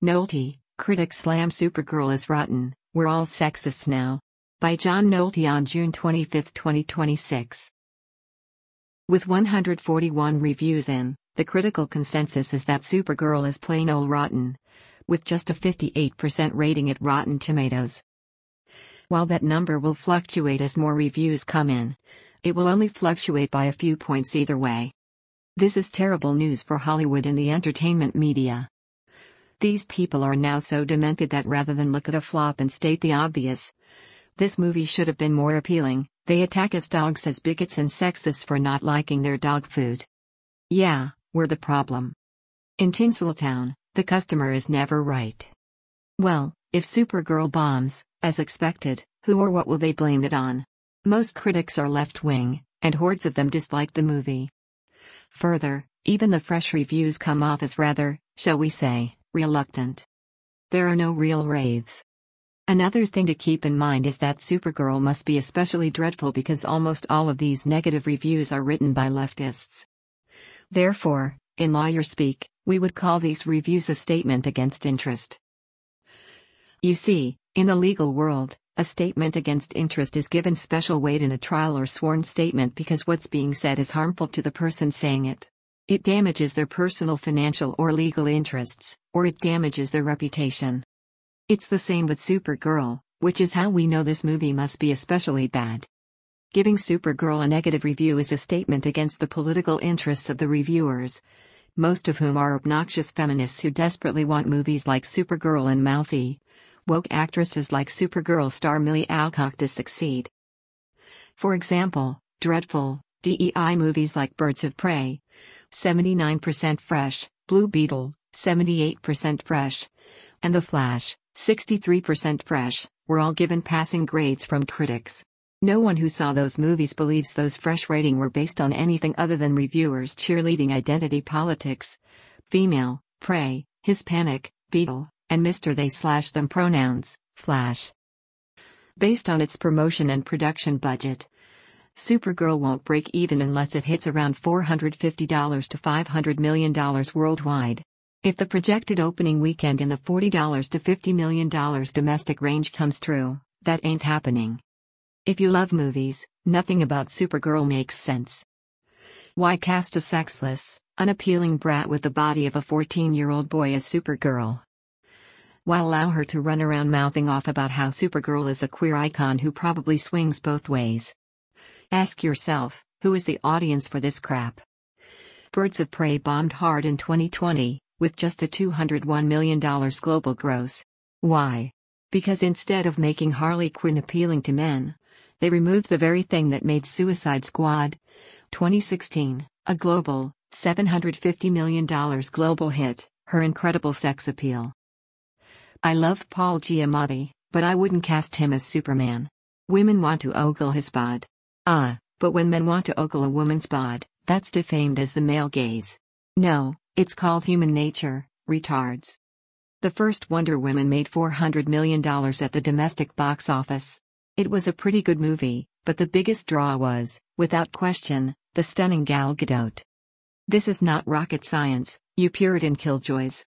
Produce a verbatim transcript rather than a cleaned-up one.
Nolte, critics slam Supergirl as rotten, we're all sexists now. By John Nolte on June twenty-fifth, twenty twenty-six. With one hundred forty-one reviews in, the critical consensus is that Supergirl is plain ol' rotten, with just a fifty-eight percent rating at Rotten Tomatoes. While that number will fluctuate as more reviews come in, it will only fluctuate by a few points either way. This is terrible news for Hollywood and the entertainment media. These people are now so demented that rather than look at a flop and state the obvious, this movie should have been more appealing, they attack us dogs as bigots and sexists for not liking their dog food. Yeah, we're the problem. In Tinseltown, the customer is never right. Well, if Supergirl bombs, as expected, who or what will they blame it on? Most critics are left-wing, and hordes of them dislike the movie. Further, even the fresh reviews come off as rather, shall we say, reluctant. There are no real raves. Another thing to keep in mind is that Supergirl must be especially dreadful because almost all of these negative reviews are written by leftists. Therefore, in lawyer speak, we would call these reviews a statement against interest. You see, in the legal world, a statement against interest is given special weight in a trial or sworn statement because what's being said is harmful to the person saying it. It damages their personal financial or legal interests, or it damages their reputation. It's the same with Supergirl, which is how we know this movie must be especially bad. Giving Supergirl a negative review is a statement against the political interests of the reviewers, most of whom are obnoxious feminists who desperately want movies like Supergirl and mouthy, woke actresses like Supergirl star Millie Alcock to succeed. For example, dreadful, D E I movies like Birds of Prey, seventy-nine percent fresh, Blue Beetle, seventy-eight percent fresh, and The Flash, sixty-three percent fresh, were all given passing grades from critics. No one who saw those movies believes those fresh ratings were based on anything other than reviewers cheerleading identity politics. Female, Prey, Hispanic, Beetle, and Mister They slash them pronouns, Flash. Based on its promotion and production budget, Supergirl won't break even unless it hits around four hundred fifty to five hundred million dollars worldwide. If the projected opening weekend in the forty to fifty million dollars domestic range comes true, that ain't happening. If you love movies, nothing about Supergirl makes sense. Why cast a sexless, unappealing brat with the body of a fourteen-year-old boy as Supergirl? Why allow her to run around mouthing off about how Supergirl is a queer icon who probably swings both ways? Ask yourself, who is the audience for this crap? Birds of Prey bombed hard in twenty twenty, with just a two hundred one million dollars global gross. Why? Because instead of making Harley Quinn appealing to men, they removed the very thing that made Suicide Squad twenty sixteen a global, seven hundred fifty million dollars global hit, her incredible sex appeal. I love Paul Giamatti, but I wouldn't cast him as Superman. Women want to ogle his bod. Ah, but when men want to ogle a woman's bod, that's defamed as the male gaze. No, it's called human nature, retards. The first Wonder Woman made four hundred million dollars at the domestic box office. It was a pretty good movie, but the biggest draw was, without question, the stunning Gal Gadot. This is not rocket science, you Puritan killjoys.